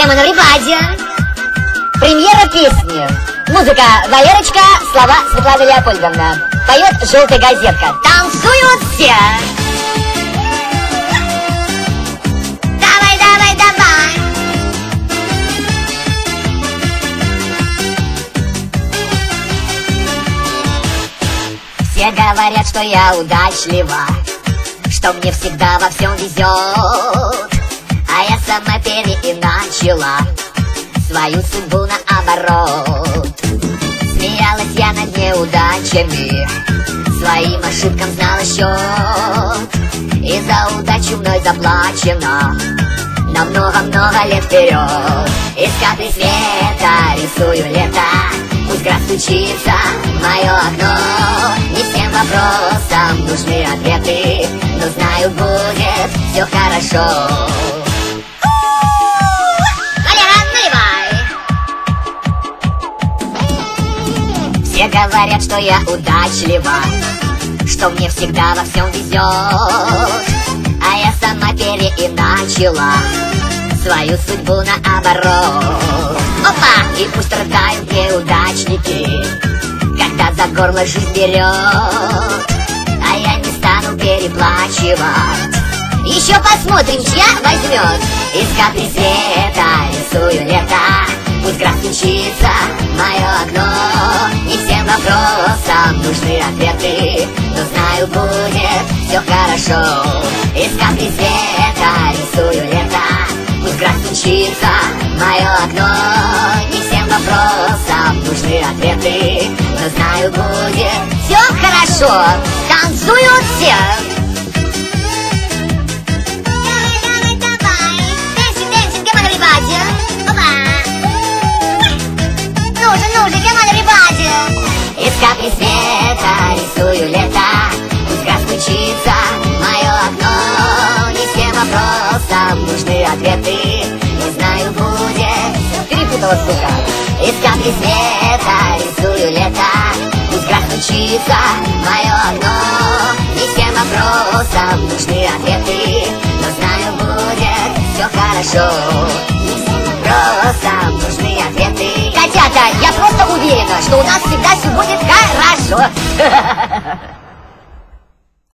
Демон Everybody. Премьера песни. Музыка Валерочка, слова Светлана Леопольдовна. Поет «Желтая газетка». Танцуют все. Давай, давай, давай. Все говорят, что я удачлива, что мне всегда во всем везет. А я сама переиначила свою судьбу наоборот. Смеялась я над неудачами, своим ошибкам знала счет. И за удачу мной заплачено на много-много лет вперед. Из капли света рисую лето, пусть град стучится в мое окно. Не всем вопросам нужны ответы, но знаю, будет все хорошо. Все говорят, что я удачлива, что мне всегда во всем везет. А я сама переиначила свою судьбу наоборот. Опа! И пусть страдают неудачники, когда за горло жизнь берет. А я не стану переплачивать, еще посмотрим, чья возьмет. Из капли света рисую лето, пусть град стучится в мое окно. Не всем вопросам нужны ответы, но знаю, будет все хорошо. Из капли света рисую лето, пусть град стучится в мое окно. Не всем вопросам нужны ответы, но знаю, будет все хорошо. Танцуют все. Из капли света рисую лето, пусть град стучится в мое окно. Не всем вопросам нужны ответы, не знаю, будет. Перепутала, сука. Из капли света рисую лето, пусть град стучится в мое окно. Не всем вопросам нужны ответы, но знаю, будет все хорошо. Не всем вопросам нужны ответы. Котята, я просто уверена, что у нас всегда все будет хорошо.